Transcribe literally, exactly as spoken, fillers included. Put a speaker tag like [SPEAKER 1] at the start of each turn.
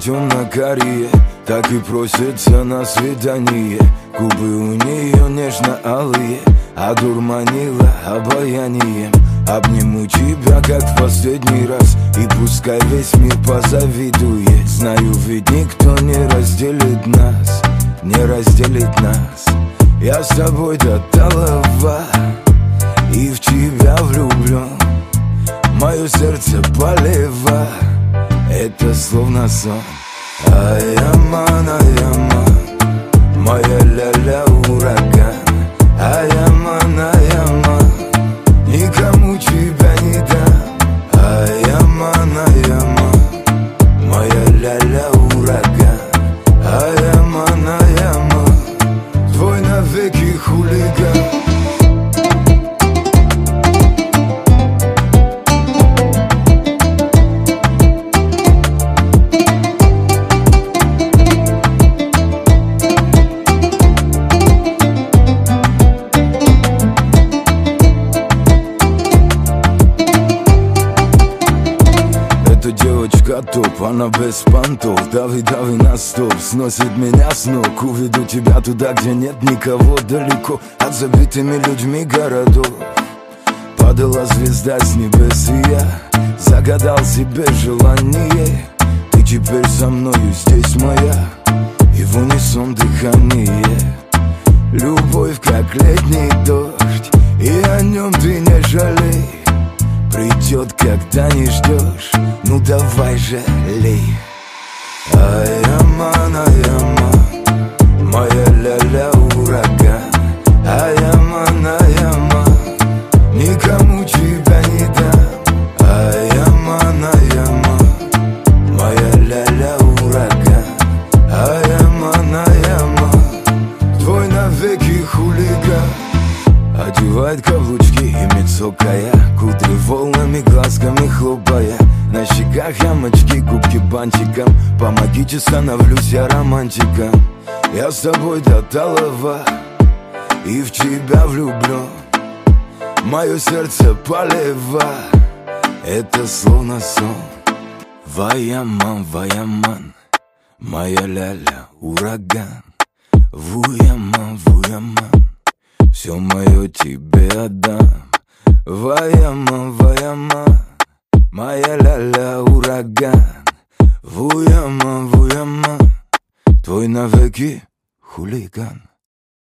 [SPEAKER 1] темно-карие, так и просится на свидание. Губы у нее нежно-алые, одурманила обаянием. Обниму тебя, как в последний раз, и пускай весь мир позавидует. Знаю, ведь никто не разделит нас, не разделит нас. Я с тобой до талого и в тебя влюблен. Мое сердце полево, это словно сон. Ай-яман, ай-яман, моя ля-ля ураган. Ай-яман, ай-яман, никому тебя не дам. Ай-яман, ай-яман, моя ля-ля ураган. Ай-яман, ай-яман, твой навеки хулиган. Эта девочка топ, она без понтов. Дави, дави на стоп, сносит меня с ног. Уведу тебя туда, где нет никого, далеко от забитыми людьми городов. Падала звезда с небес, и я загадал себе желание. Ты теперь со мною, здесь моя, и в унисон дыхание. Любовь, как летний дождь, и о нем ты не жалей. Придет, когда не ждешь, ну давай же лей. Ай-яман, ай-яман, моя ля-ля ураган. Ай-яман, ай-яман, никому тебя не дам. Ай-яман, ай-яман, моя ля-ля ураган. Ай-яман, ай-яман, твой навеки хулиган. Одевает каблучки и мицокая, кудри волнами, глазками хлопая. На щеках ямочки, губки бантиком. Помогите, становлюсь я романтиком. Я с тобой до талого и в тебя влюблен. Мое сердце полево, это словно сон. Ваяман, ваяман, моя ля-ля ураган. Вуяман, вуяман, все мое тебе отдам. Ваяман, ваяман, моя ля-ля ураган. Вуяман, вуяман, твой навеки хулиган.